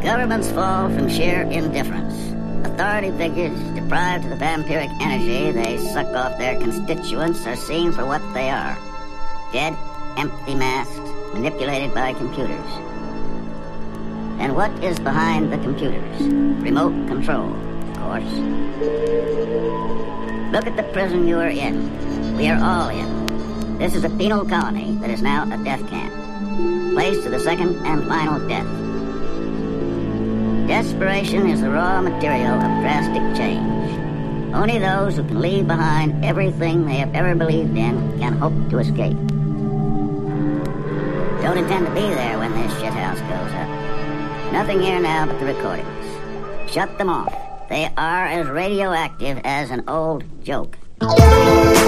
Governments fall from sheer indifference. Authority figures, deprived of the vampiric energy they suck off their constituents, are seen for what they are. Dead, empty masks, manipulated by computers. And what is behind the computers? Remote control, of course. Look at the prison you are in. We are all in. This is a penal colony that is now a death camp. Place to the second and final death. Desperation is the raw material of drastic change. Only those who can leave behind everything they have ever believed in can hope to escape. Don't intend to be there when this shithouse goes up. Nothing here now but the recordings. Shut them off. They are as radioactive as an old joke.